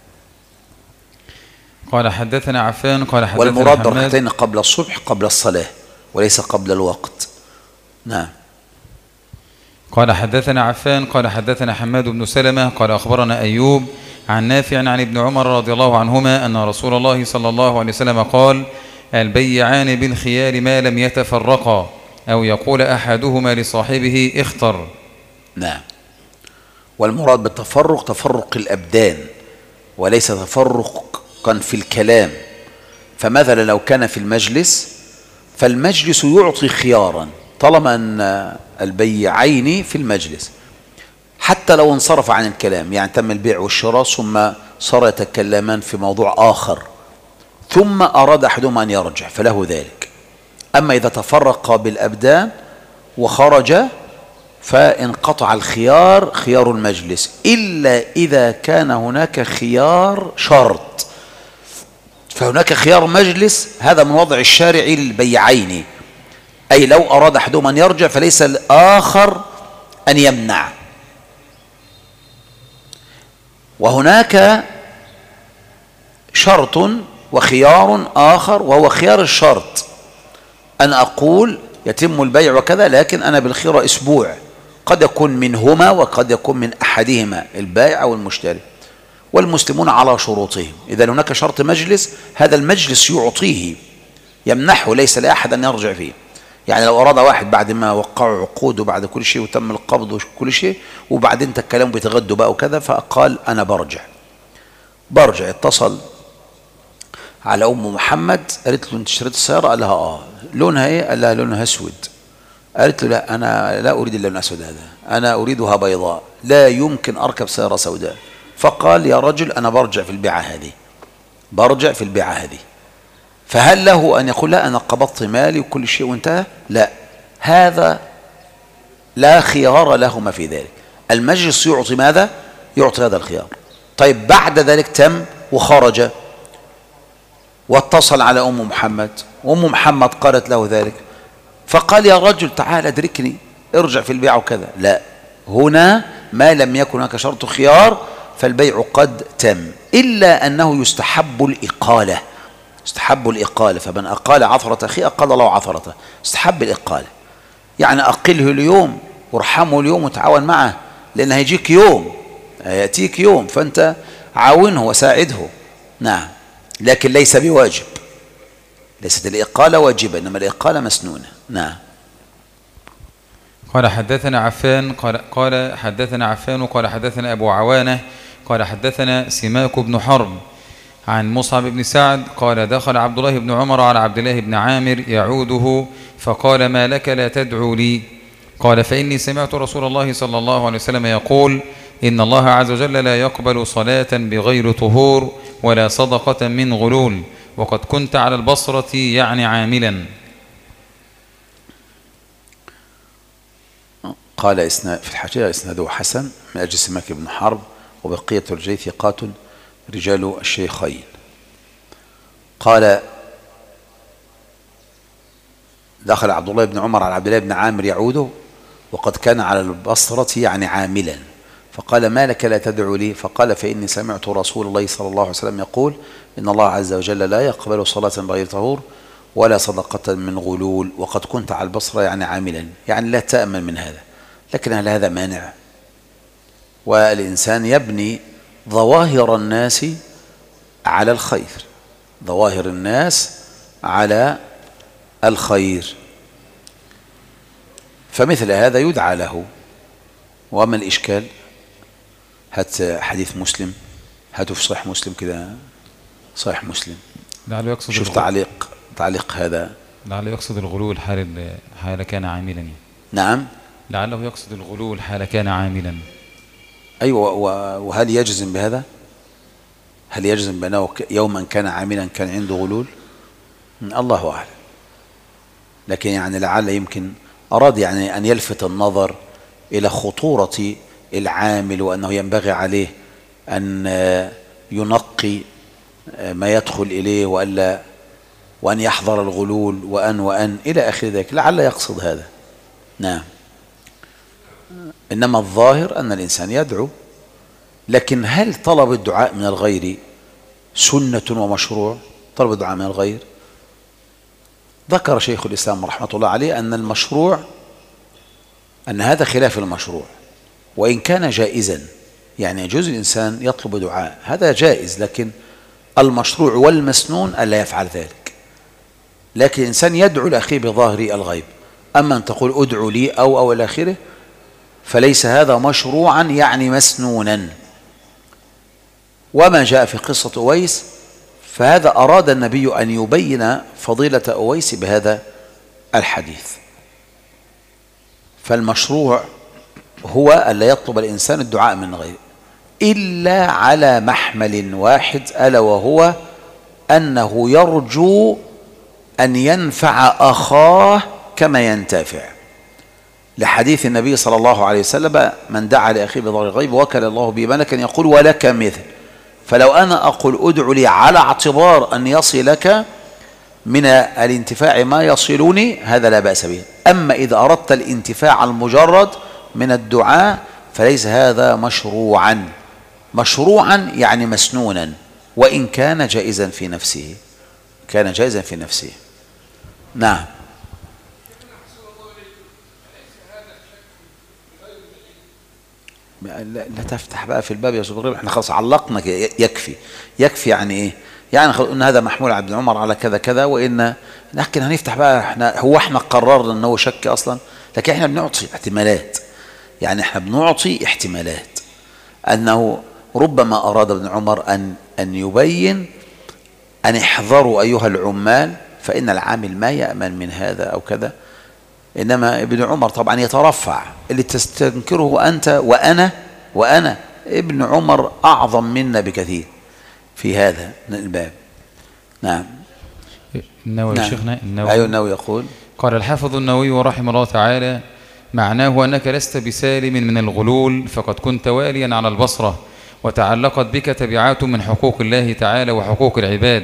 قال حدثنا عفان قال حدثنا والمراد حماد ركعتين قبل الصبح قبل الصلاة وليس قبل الوقت. نعم. قال حدثنا عفان قال حدثنا حماد بن سلمة قال أخبرنا أيوب عن نافع عن ابن عمر رضي الله عنهما أن رسول الله صلى الله عليه وسلم قال: البيعان بالخيار ما لم يتفرقا، أو يقول أحدهما لصاحبه اختر. نعم. والمراد بالتفرق تفرق الأبدان وليس تفرقا في الكلام. فمثلا لو كان في المجلس فالمجلس يعطي خيارا طالما أن البيعين في المجلس، حتى لو انصرف عن الكلام، يعني تم البيع والشراء ثم صار يتكلمان في موضوع آخر ثم أراد أحدهما أن يرجع فله ذلك. أما إذا تفرق بالأبدان وخرج فانقطع الخيار، خيار المجلس، إلا إذا كان هناك خيار شرط. فهناك خيار مجلس هذا من وضع الشارع للبيعين، أي لو أراد أحدهما أن يرجع فليس الآخر أن يمنع. وهناك شرط وخيار آخر وهو خيار الشرط، أن أقول يتم البيع وكذا لكن أنا بالخيار أسبوع، قد يكون منهما وقد يكون من أحدهما، البائع أو المشتري، والمسلمون على شروطهم. إذا هناك شرط مجلس هذا المجلس يعطيه يمنحه، ليس لأحد أن يرجع فيه. يعني لو أراد واحد بعد ما وقعوا عقود وبعد كل شيء وتم القبض وكل شيء وبعدين تكلموا بيتغدوا بقى وكذا، فقال أنا برجع، اتصل على أم محمد قالت له أنت اشتريت السيارة؟ قال لها لونها إيه؟ قال لها لونها أسود. قالت له لا، أنا لا أريد اللون الأسود هذا، أنا أريدها بيضاء، لا يمكن أركب سيارة سوداء. فقال يا رجل أنا برجع في البيعة هذه، فهل له أن يقول لا أنا قبضت مالي وكل شيء وانتهى؟ لا، هذا لا خيار لهما في ذلك. المجلس يعطي ماذا؟ يعطي هذا الخيار. طيب بعد ذلك تم وخرج واتصل على أم محمد، وأم محمد قالت له ذلك، فقال يا رجل تعال ادركني ارجع في البيع وكذا. لا، هنا ما لم يكن هناك شرط خيار فالبيع قد تم، إلا أنه يستحب الإقالة. فمن أقال عثرة أخيه أقال الله عثرته، استحب الإقالة، يعني أقله اليوم وارحمه اليوم وتعاون معه، لأنه هيجيك يوم، يأتيك يوم، فأنت عاونه وساعده. نعم، لكن ليس بواجب، ليست الإقالة واجبة، إنما الإقالة مسنونة. نعم. قال حدثنا عفان قال حدثنا عفان قال حدثنا أبو عوانة قال حدثنا سماك بن حرب عن مصعب بن سعد قال دخل عبد الله بن عمر على عبد الله بن عامر يعوده فقال ما لك لا تدعو لي؟ قال فإني سمعت رسول الله صلى الله عليه وسلم يقول إن الله عز وجل لا يقبل صلاة بغير طهور ولا صدقة من غلول، وقد كنت على البصرة يعني عاملا. قال في الحاشية إسناده حسن من أجل سماك بن حرب وبقية الرجال ثقات رجال الشيخين. قال دخل عبد الله بن عمر على عبد الله بن عامر يعوده وقد كان على البصرة يعني عاملا، فقال ما لك لا تدعو لي؟ فقال فإني سمعت رسول الله صلى الله عليه وسلم يقول إن الله عز وجل لا يقبل صلاة بغير طهور ولا صدقة من غلول، وقد كنت على البصرة يعني عاملا، يعني لا تأمن من هذا. لكن هل هذا مانع؟ والإنسان يبني ظواهر الناس على الخير، ظواهر الناس على الخير، فمثل هذا يدعى له. وما الإشكال؟ هات حديث مسلم، هاتوا في صحيح مسلم كده، صحيح مسلم، شوف تعليق هذا، لعله يقصد الغلول حال كان عاملا. نعم، لعله يقصد الغلول حال كان عاملا. أيوة. وهل يجزم بهذا؟ هل يجزم بأنه يوما كان عاملا كان عنده غلول؟ الله أعلم. لكن يعني لعل يمكن أراد يعني أن يلفت النظر إلى خطورة العامل، وأنه ينبغي عليه أن ينقي ما يدخل إليه وأن يحذر الغلول وأن إلى آخر ذلك، لعل يقصد هذا. نعم. إنما الظاهر أن الإنسان يدعو، لكن هل طلب الدعاء من الغير سنة ومشروع؟ طلب الدعاء من الغير، ذكر شيخ الإسلام رحمة الله عليه أن المشروع، أن هذا خلاف المشروع، وإن كان جائزا، يعني يجوز الإنسان يطلب دعاء، هذا جائز، لكن المشروع والمسنون ألا يفعل ذلك. لكن الإنسان يدعو لأخيه بظاهر الغيب. أما أن تقول ادعو لي أو إلى آخره، فليس هذا مشروعا يعني مسنونا. وما جاء في قصة أويس فهذا أراد النبي أن يبين فضيلة أويس بهذا الحديث. فالمشروع هو ألا يطلب الإنسان الدعاء من غيره إلا على محمل واحد، ألا وهو أنه يرجو أن ينفع أخاه كما ينتفع، لحديث النبي صلى الله عليه وسلم: من دعا لأخيه بظهر الغيب وكل الله به ملكا يقول ولك مثل. فلو أنا أقول ادع لي على اعتبار أن يصلك من الانتفاع ما يصلني، هذا لا بأس به. أما إذا أردت الانتفاع المجرد من الدعاء فليس هذا مشروعا. مشروعا يعني مسنونا، وإن كان جائزا في نفسه، كان جائزا في نفسه. نعم. لا تفتح بقى في الباب يا صديقي، احنا خلاص علقنا، يكفي يعني ايه؟ يعني ان هذا محمول على ابن عمر على كذا كذا، لكن هنفتح بقى، احنا قررنا ان هو شك اصلا، لكن احنا بنعطي احتمالات. يعني احنا بنعطي احتمالات انه ربما اراد ابن عمر ان يبين ان احذروا ايها العمال فان العامل ما يأمن من هذا او كذا. إنما ابن عمر طبعا يترفع، اللي تستنكره أنت وأنا ابن عمر أعظم منا بكثير في هذا الباب. نعم. النووي. نعم. شيخنا النووي. أيوة النووي يقول: قال الحافظ النووي رحمه الله تعالى: معناه أنك لست بسالم من الغلول، فقد كنت واليا على البصرة وتعلقت بك تبعات من حقوق الله تعالى وحقوق العباد.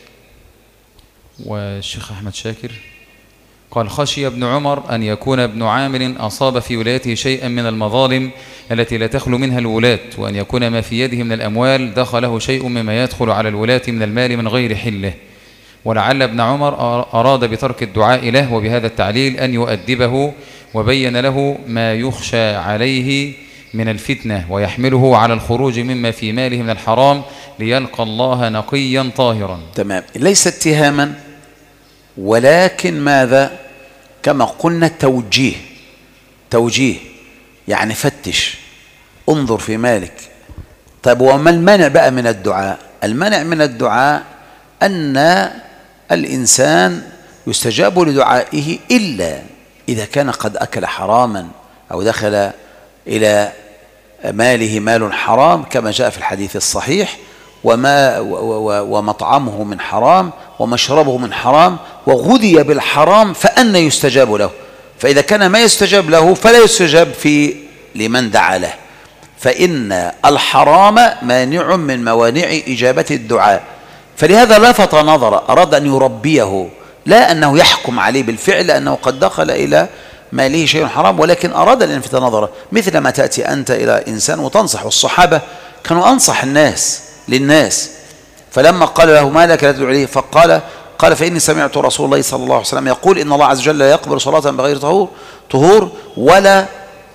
والشيخ أحمد شاكر قال: خشي ابن عمر أن يكون ابن عامر أصاب في ولايته شيئا من المظالم التي لا تخلو منها الولاة، وأن يكون ما في يده من الأموال دخله شيء مما يدخل على الولاة من المال من غير حله، ولعل ابن عمر أراد بترك الدعاء له وبهذا التعليل أن يؤدبه وبين له ما يخشى عليه من الفتنة ويحمله على الخروج مما في ماله من الحرام ليلقى الله نقيا طاهرا. تمام. ليس اتهاما، ولكن ماذا؟ كما قلنا توجيه، يعني فتش، انظر في مالك. طيب وما المانع بقى من الدعاء؟ المانع من الدعاء أن الإنسان يستجاب لدعائه إلا إذا كان قد أكل حراما أو دخل إلى ماله مال حرام كما جاء في الحديث الصحيح: ومطعمه من حرام ومشربه من حرام وغذي بالحرام فأنى يستجاب له. فإذا كان ما يستجاب له فلا يستجاب لمن دعا له، فإن الحرام مانع من موانع إجابة الدعاء. فلهذا لفت نظر، أراد أن يربيه، لا أنه يحكم عليه بالفعل أنه قد دخل إلى ماله شيء حرام، ولكن أراد أن يلفت نظره، مثل ما تأتي أنت إلى إنسان وتنصح. والصحابة كانوا أنصح الناس للناس، فلما قال له: ما لك لا تدعو إليه؟ قال: فإني سمعت رسول الله صلى الله عليه وسلم يقول: إن الله عز وجل لا يقبل صلاة بغير طهور ولا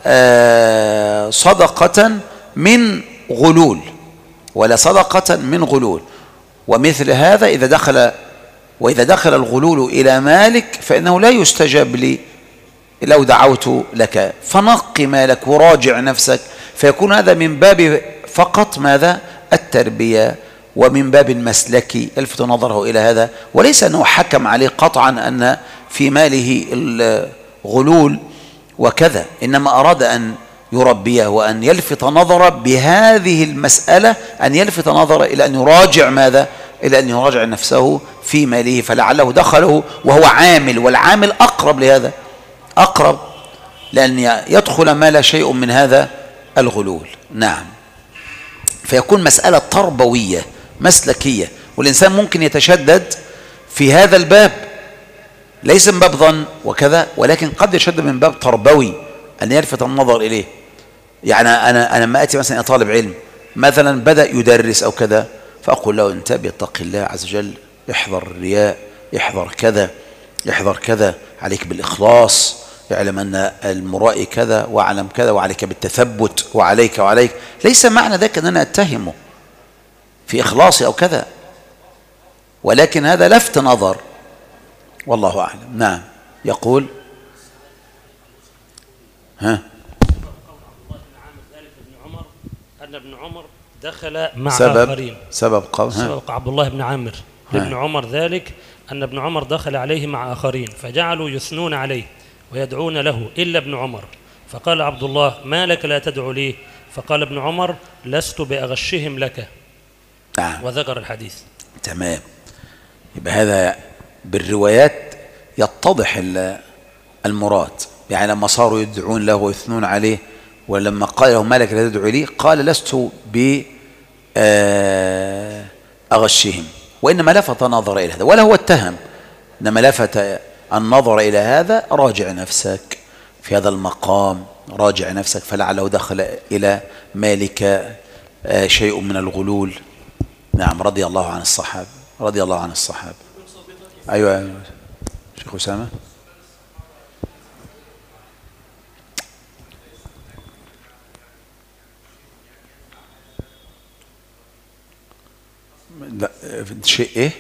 صدقة من غلول، ومثل هذا إذا دخل الغلول إلى مالك فإنه لا يستجاب لي لو دعوت لك، فنق مالك وراجع نفسك. فيكون هذا من باب فقط ماذا؟ التربية، ومن باب المسلكي يلفت نظره إلى هذا، وليس أنه حكم عليه قطعا أن في ماله الغلول وكذا، إنما أراد أن يربيه وأن يلفت نظره بهذه المسألة، أن يلفت نظره إلى أن يراجع ماذا؟ إلى أن يراجع نفسه في ماله، فلعله دخله وهو عامل، والعامل أقرب لهذا، أقرب لأن يدخل ما لا شيء من هذا الغلول. نعم. فيكون مسألة تربوية مسلكية، والإنسان ممكن يتشدد في هذا الباب ليس من باب ظن وكذا، ولكن قد يشدد من باب تربوي أن يلفت النظر إليه. يعني أنا لما أتي مثلا طالب علم مثلا بدأ يدرس أو كذا، فأقول له انتبه، اتق الله عز وجل، احذر الرياء، احذر كذا، احذر كذا، عليك بالإخلاص، اعلم أن المرائي كذا، واعلم كذا، وعليك بالتثبت، وعليك. ليس معنى ذلك أن أنا أتهمه في إخلاصي أو كذا، ولكن هذا لفت نظر، والله أعلم. نعم. يقول أن ابن عمر دخل مع آخرين. سبب عبد الله بن عامر لابن عمر ذلك أن ابن عمر دخل عليه مع آخرين فجعلوا يثنون عليه ويدعون له إلا ابن عمر، فقال عبد الله: ما لك لا تدعو لي؟ فقال ابن عمر: لست بأغشهم لك. نعم. وذكر الحديث. تمام. يبقى هذا بالروايات يتضح المراد. يعني لما صاروا يدعون له ويثنون عليه، ولما قال له: ما لك لا تدعو لي؟ قال: لست بأغشهم، وإنما لفت نظر إلى هذا، ولا هو اتهم، إنما لفت النظر إلى هذا. راجع نفسك في هذا المقام، راجع نفسك، فلعله دخل إلى مالك شيء من الغلول. نعم. رضي الله عن الصحابة، رضي الله عن الصحابة. أيوة شيخ أسامة. لا، شيء إيه؟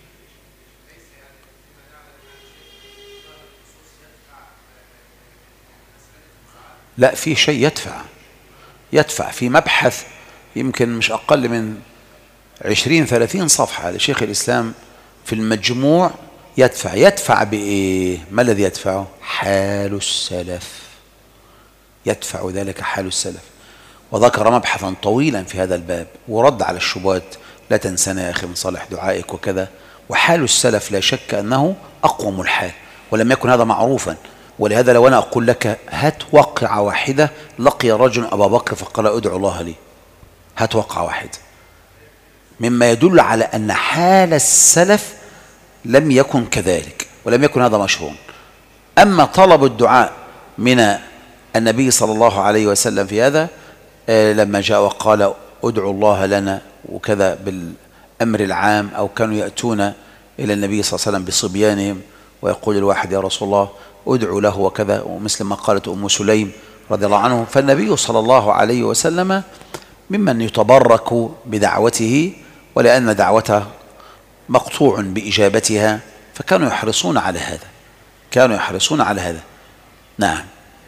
لا، في شيء يدفع في مبحث يمكن مش أقل من 20-30 صفحة لشيخ الإسلام في المجموع. يدفع بإيه؟ ما الذي يدفعه؟ حال السلف، يدفع ذلك حال السلف. وذكر مبحثا طويلا في هذا الباب ورد على الشبهات: لا تنسنا يا أخي من صالح دعائك وكذا. وحال السلف لا شك أنه أقوم الحال، ولم يكن هذا معروفا. ولهذا لو أنا أقول لك هات وقعة واحدة لقي رجل أبا بكر فقال: ادعو الله لي، هات وقعة واحدة، مما يدل على أن حال السلف لم يكن كذلك، ولم يكن هذا مشروع. أما طلب الدعاء من النبي صلى الله عليه وسلم في هذا، لما جاء وقال: ادعو الله لنا وكذا بالأمر العام، أو كانوا يأتون إلى النبي صلى الله عليه وسلم بصبيانهم ويقول الواحد: يا رسول الله ادعو له وكذا، ومثل ما قالت أم سليم رضي الله عنه. فالنبي صلى الله عليه وسلم ممن يتبرك بدعوته، ولأن دعوته مقطوع بإجابتها، فكانوا يحرصون على هذا، كانوا يحرصون على هذا. نعم.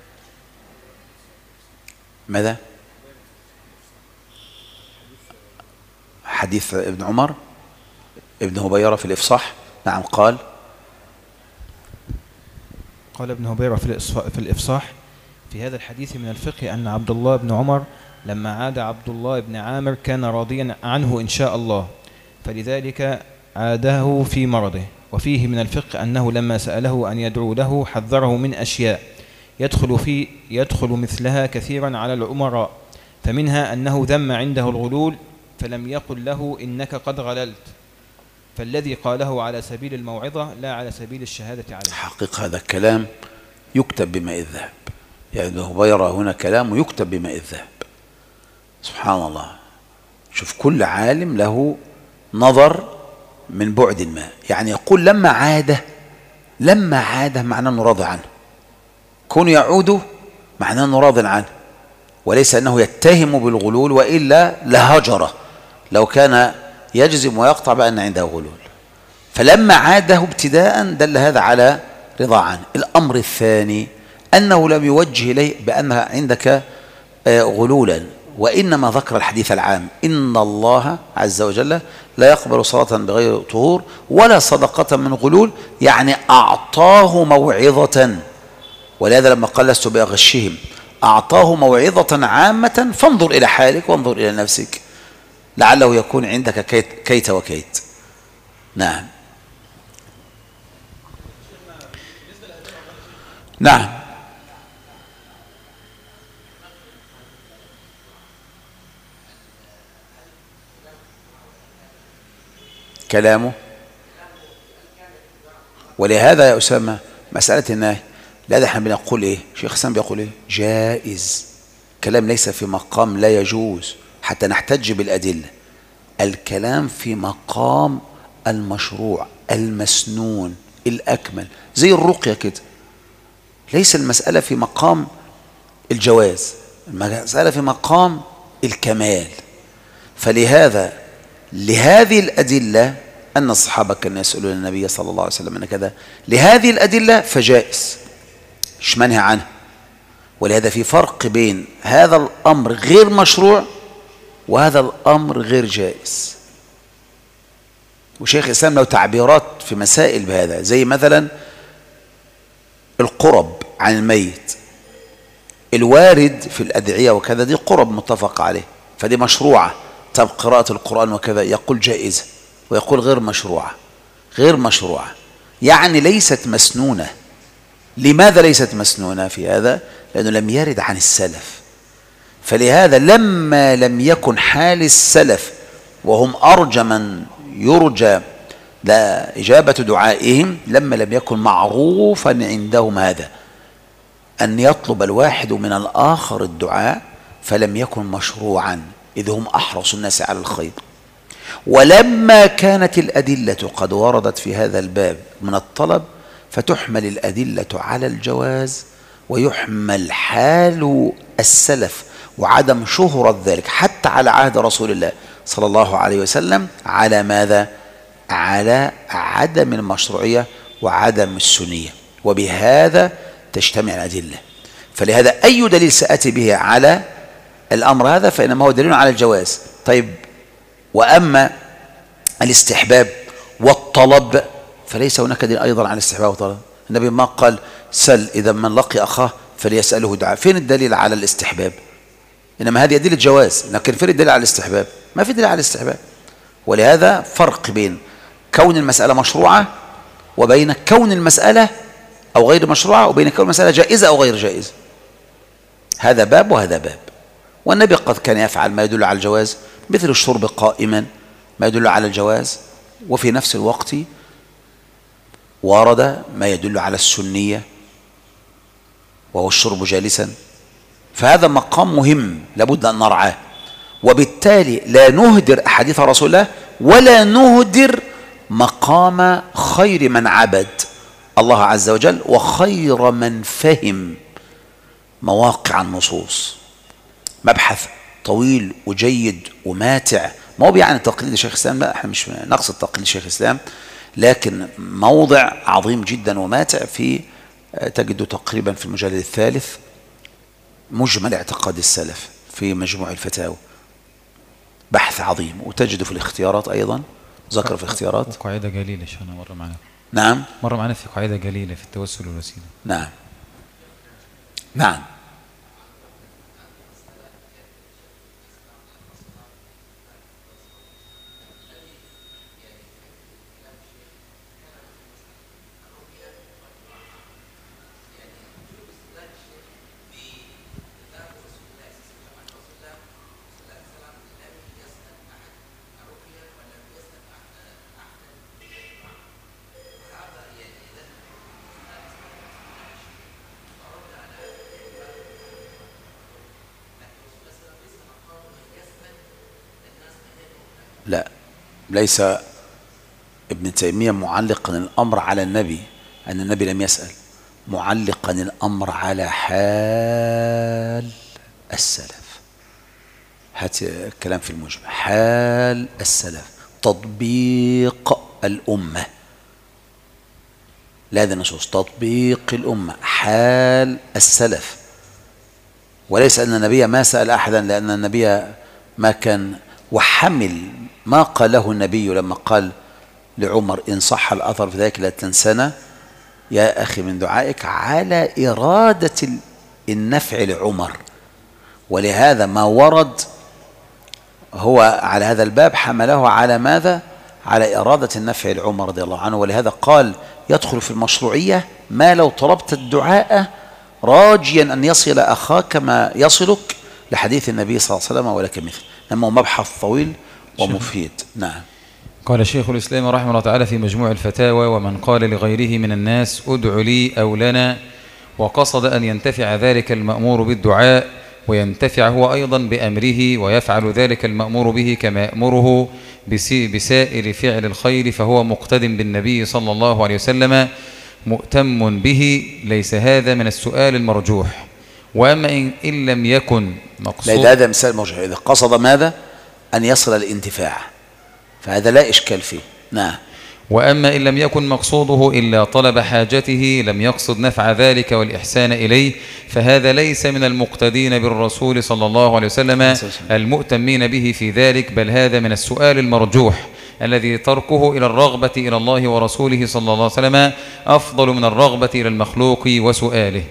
ماذا؟ حديث ابن عمر ابن هبيرة في الإفصاح. نعم. قال ابن هبيرة في الإفصاح: في هذا الحديث من الفقه أن عبد الله بن عمر لما عاد عبد الله بن عامر كان راضيا عنه إن شاء الله، فلذلك عاده في مرضه. وفيه من الفقه أنه لما سأله أن يدعو له حذره من أشياء يدخل مثلها كثيرا على الأمراء، فمنها أنه ذم عنده الغلول فلم يقل له إنك قد غللت، فالذي قاله على سبيل الموعظة لا على سبيل الشهادة عليه. حقيقة هذا الكلام يكتب بماء الذهب، يعني ابن هبيرة هنا كلام يكتب بماء الذهب. سبحان الله. شوف، كل عالم له نظر من بعد ما. يعني يقول لما عاد معناه أنه راضي عنه، كون يعود معناه أنه راضي عنه، وليس أنه يتهم بالغلول، وإلا لهجره لو كان يجزم ويقطع بأن عنده غلول. فلما عاده ابتداء دل هذا على رضا عنه. الأمر الثاني أنه لم يوجه إليه بأن عندك غلولا، وإنما ذكر الحديث العام: إن الله عز وجل لا يقبل صلاة بغير طهور ولا صدقة من غلول، يعني أعطاه موعظة. ولهذا لما قال: لست بأغشهم، أعطاه موعظة عامة، فانظر إلى حالك وانظر إلى نفسك لعله يكون عندك كيت وكيت. نعم نعم. كلامه. ولهذا يا أسامة مسألة النهي، لهذا احنا بنقول ايه؟ شيخ حسن بيقول ايه؟ جائز. كلام ليس في مقام لا يجوز حتى نحتج بالأدلة. الكلام في مقام المشروع المسنون الأكمل، زي الرقية كده. ليس المسألة في مقام الجواز، المسألة في مقام الكمال. فلهذا لهذه الأدلة أن الصحابة كانوا يسألون النبي صلى الله عليه وسلم أن كذا، لهذه الأدلة فجائز، مش منهي عنه. ولهذا في فرق بين هذا الأمر غير مشروع وهذا الأمر غير جائز. وشيخ الإسلام له تعبيرات في مسائل بهذا، زي مثلا القرب عن الميت، الوارد في الأدعية وكذا، دي قرب متفق عليه فدي مشروعة. طب قراءة القرآن وكذا يقول جائزة ويقول غير مشروعة. غير مشروعة يعني ليست مسنونة. لماذا ليست مسنونة في هذا؟ لأنه لم يرد عن السلف. فلهذا لما لم يكن حال السلف وهم أرجى من يرجى لا إجابة دعائهم، لما لم يكن معروفا عندهم هذا أن يطلب الواحد من الآخر الدعاء، فلم يكن مشروعا، إذ هم أحرص الناس على الخير. ولما كانت الأدلة قد وردت في هذا الباب من الطلب، فتحمل الأدلة على الجواز، ويحمل حال السلف وعدم شهرة ذلك حتى على عهد رسول الله صلى الله عليه وسلم على ماذا؟ على عدم المشروعية وعدم السنية. وبهذا تجتمع الأدلة. فلهذا أي دليل سأتي به على الأمر هذا فإنما هو دليل على الجواز. طيب وأما الاستحباب والطلب فليس هناك دليل أيضا على الاستحباب والطلب. النبي ما قال سل إذا من لقي أخاه فليسأله دعاء. فين الدليل على الاستحباب؟ إنما هذه أدلة جواز، لكن فين الدليل على الاستحباب؟ ما في دليل على الاستحباب. ولهذا فرق بين كون المسألة مشروعة وبين كون المسألة أو غير مشروعة، وبين كون المسألة جائزة أو غير جائزة. هذا باب وهذا باب. والنبي قد كان يفعل ما يدل على الجواز، مثل الشرب قائما ما يدل على الجواز، وفي نفس الوقت ورد ما يدل على السنية وهو الشرب جالسا. فهذا مقام مهم لابد أن نرعاه. وبالتالي لا نهدر أحاديث رسول الله ولا نهدر مقام خير من عبد الله عز وجل وخير من فهم مواقع النصوص. مبحث طويل وجيد وماتع، ما هو بيعني تقليد شيخ الإسلام، لا احنا مش نقصد تقليد شيخ الإسلام، لكن موضع عظيم جدا وماتع في تجده تقريبا في المجلد الثالث مجمل اعتقاد السلف في مجموع الفتاوى. بحث عظيم. وتجده في الاختيارات أيضا، ذكر في الاختيارات وقاعدة جليلة شيخنا مرة معنا. نعم مرة معنا في قاعدة جليلة في التوسل والوسيلة. نعم نعم. لا، ليس ابن تيمية معلقا الأمر على النبي أن النبي لم يسأل، معلقا الأمر على حال السلف. هات الكلام في المجمع، حال السلف، تطبيق الأمة، لا هذه النصوص، تطبيق الأمة، حال السلف. وليس أن النبي ما سأل أحدا، لأن النبي ما كان، وحمل ما قاله النبي لما قال لعمر إن صح الأثر في ذلك لا تنسنا يا أخي من دعائك، على إرادة النفع لعمر، ولهذا ما ورد هو على هذا الباب حمله على ماذا؟ على إرادة النفع لعمر رضي الله عنه، ولهذا قال يدخل في المشروعية ما لو طلبت الدعاء راجيا أن يصل أخاك ما يصلك، لحديث النبي صلى الله عليه وسلم ولك مثل. أما مبحث طويل ومفيد. نعم. قال شيخ الإسلام رحمه الله تعالى في مجموع الفتاوى: ومن قال لغيره من الناس ادع لي أو لنا، وقصد أن ينتفع ذلك المأمور بالدعاء وينتفع هو أيضا بأمره، ويفعل ذلك المأمور به كما يأمره بسائر فعل الخير، فهو مقتد بالنبي صلى الله عليه وسلم مؤتم به، ليس هذا من السؤال المرجوح. وأما إن لم يكن مقصود، هذا مثال مرجوح إذا قصد ماذا؟ أن يصل الانتفاع، فهذا لا إشكال فيه. نعم. وأما إن لم يكن مقصوده إلا طلب حاجته، لم يقصد نفع ذلك والإحسان إليه، فهذا ليس من المقتدين بالرسول صلى الله عليه وسلم المؤتمين به في ذلك، بل هذا من السؤال المرجوح الذي تركه إلى الرغبة إلى الله ورسوله صلى الله عليه وسلم أفضل من الرغبة إلى المخلوق وسؤاله.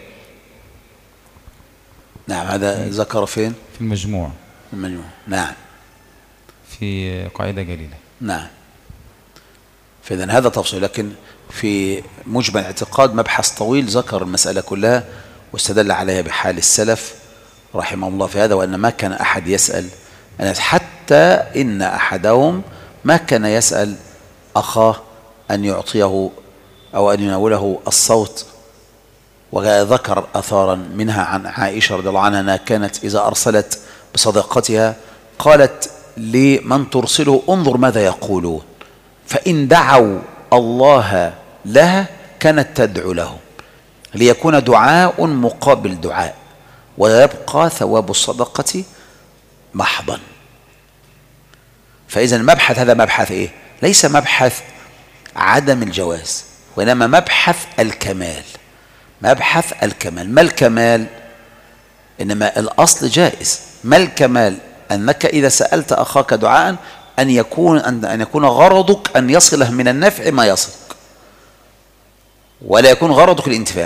نعم. هذا ذكر فين؟ في المجموع. نعم. في قاعدة جليلة. نعم. فإذن هذا تفصيل، لكن في مجمل الاعتقاد مبحث طويل ذكر المسألة كلها واستدل عليها بحال السلف رحمه الله في هذا، وأن ما كان أحد يسأل، حتى إن أحدهم ما كان يسأل أخاه أن يعطيه أو أن يناوله الصوت. وذكر أثارا منها عن عائشة رضي الله عنها أنها كانت إذا أرسلت بصديقتها قالت لمن ترسله انظر ماذا يقولون، فإن دعوا الله لها كانت تدعو لهم، ليكون دعاء مقابل دعاء، ويبقى ثواب الصدقة محضا. فإذا المبحث هذا مبحث إيه؟ ليس مبحث عدم الجواز، وإنما مبحث الكمال. مبحث الكمال. ما الكمال؟ إنما الأصل جائز. ما الكمال؟ أنك إذا سألت أخاك دعاء أن يكون غرضك أن يصله من النفع ما يصلك، ولا يكون غرضك الانتفاع.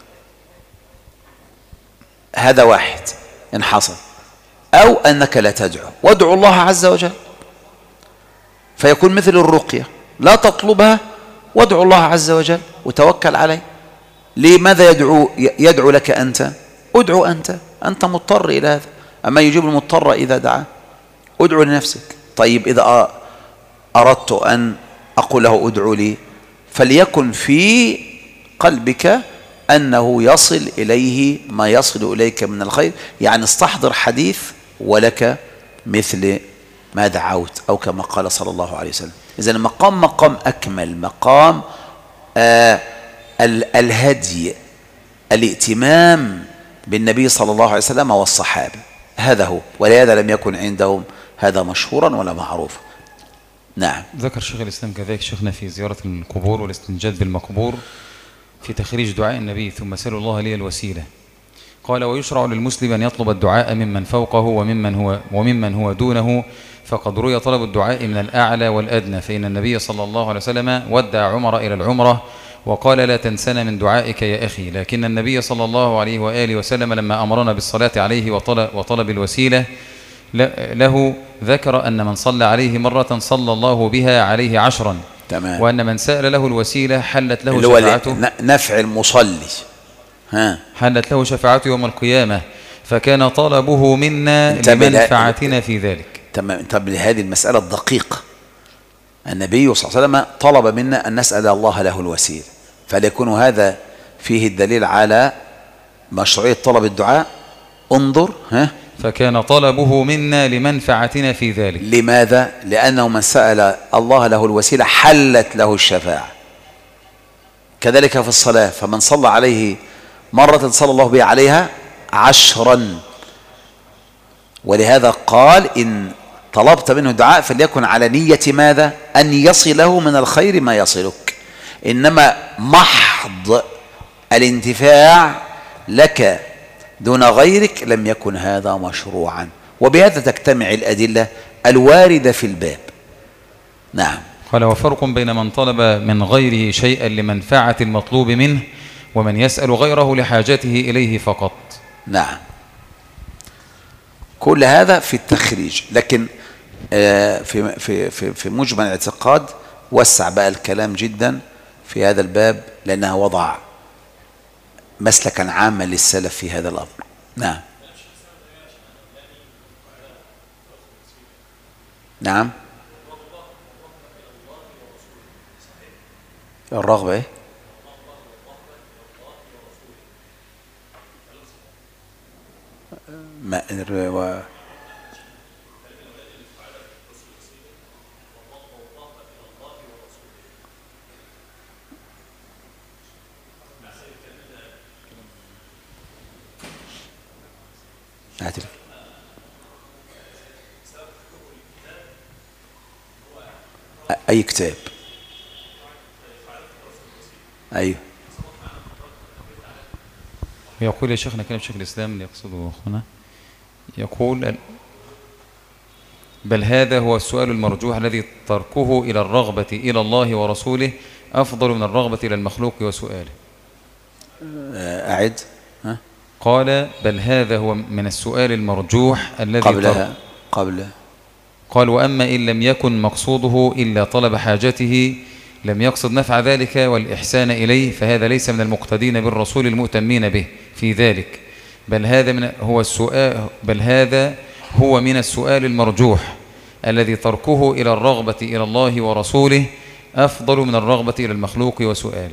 هذا واحد إن حصل. أو أنك لا تدعو، وادعو الله عز وجل، فيكون مثل الرقية، لا تطلبها وادعو الله عز وجل وتوكل عليه. لماذا يدعو لك أنت؟ ادعو أنت مضطر إلى هذا، أما يجيب المضطر إذا دعا. ادعو لنفسك. طيب إذا أردت أن أقول له ادعو لي، فليكن في قلبك أنه يصل إليه ما يصل إليك من الخير، يعني استحضر حديث ولك مثل ما دعوت، أو كما قال صلى الله عليه وسلم. إذن مقام أكمل، مقام الهدي، الائتمام بالنبي صلى الله عليه وسلم والصحابة، هذا هو. ولهذا لم يكن عندهم هذا مشهورا ولا معروفا. نعم. ذكر شيخ الإسلام كذلك شيخنا في زيارة القبور والاستنجاد بالمقبور في تخريج دعاء النبي: ثم سألوا الله لي الوسيلة. قال: ويشرع للمسلم أن يطلب الدعاء ممن فوقه وممن هو دونه، فقد روي طلب الدعاء من الأعلى والأدنى، فإن النبي صلى الله عليه وسلم ودع عمر إلى العمرة وقال: لا تنسنا من دعائك يا أخي. لكن النبي صلى الله عليه وآله وسلم لما أمرنا بالصلاة عليه وطلب الوسيلة له ذكر أن من صلى عليه مرة صلى الله بها عليه 10. تمام. وأن من سأل له الوسيلة حلت له شفاعته، نفع المصلي، حلت له شفاعته يوم القيامة، فكان طلبه منا لمنفعتنا في ذلك. تمام. طب لهذه المسألة الدقيقة، النبي صلى الله عليه وسلم طلب منا أن نسأل الله له الوسيلة، فليكون هذا فيه الدليل على مشروعية طلب الدعاء. انظر فكان طلبه منا لمنفعتنا في ذلك. لماذا؟ لأنه من سأل الله له الوسيلة حلت له الشفاعة. كذلك في الصلاة، فمن صلى عليه مرة صلى الله به عليها 10. ولهذا قال: إن طلبت منه دعاء فليكن على نية ماذا؟ أن يصله من الخير ما يصلك. إنما محض الانتفاع لك دون غيرك لم يكن هذا مشروعا، وبهذا تجتمع الأدلة الواردة في الباب. نعم. قال: وفرق بين من طلب من غيره شيئا لمنفعة المطلوب منه، ومن يسأل غيره لحاجته إليه فقط. نعم. كل هذا في التخريج، لكن في مجمل الاعتقاد وسع بقى الكلام جدا في هذا الباب، لأنها وضع مسلكا عاما للسلف في هذا الأمر. نعم. نعم. الرغبة ايه؟ ما هاتف. أي كتاب؟ أيوه. يقول يا شيخنا كلام شيخ الإسلام اللي يقصده أخونا، يقول بل هذا هو السؤال المرجوح الذي تركه إلى الرغبة إلى الله ورسوله أفضل من الرغبة إلى المخلوق وسؤاله. أعد. قال بل هذا هو من السؤال المرجوح الذي قال وأما إن لم يكن مقصوده إلا طلب حاجته لم يقصد نفع ذلك والإحسان إليه فهذا ليس من المقتدين بالرسول المؤتمين به في ذلك، بل هذا هو من السؤال المرجوح الذي تركه إلى الرغبة إلى الله ورسوله أفضل من الرغبة إلى المخلوق وسؤاله.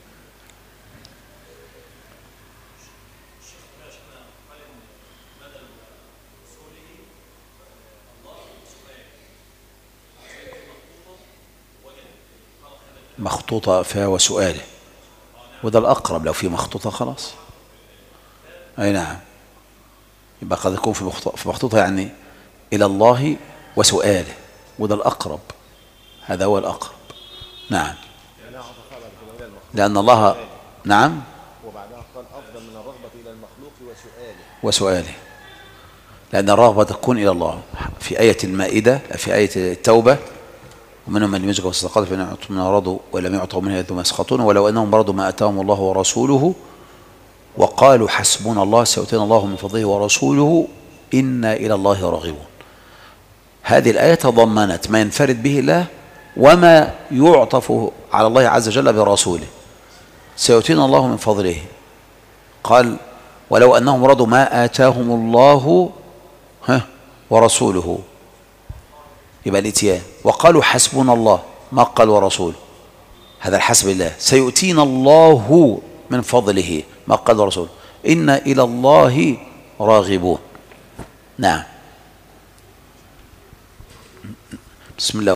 مخطوطة فيها وسؤاله، وده الأقرب. لو في مخطوطة خلاص. أي نعم، يبقى قد يكون في مخطوطة يعني إلى الله وسؤاله، وده الأقرب. هذا هو الأقرب. نعم، لأن الله نعم وبعدها قال أفضل من الرغبة إلى المخلوق وسؤاله، لأن الرغبة تكون إلى الله. في آية المائدة، في آية التوبة ومنهم من يمسك والصدقات فإن يعطوا منها رضوا ولم يعطوا منها ثم يسخطون ولو أنهم رضوا ما آتاهم الله ورسوله وقالوا حسبنا الله سيؤتينا الله من فضله ورسوله إنا إلى الله راغبون. هذه الآية تضمنت ما ينفرد به الله وما يعطف على الله عز وجل برسوله. سيؤتينا الله من فضله، قال ولو أنهم رضوا ما آتاهم الله ورسوله، يبقى الاتيان. وقالوا حسبنا الله، ما قال ورسوله، هذا الحسب الله. سيؤتينا الله من فضله، ما قال ورسوله. إنا إلى الله راغبون. نعم. بسم الله.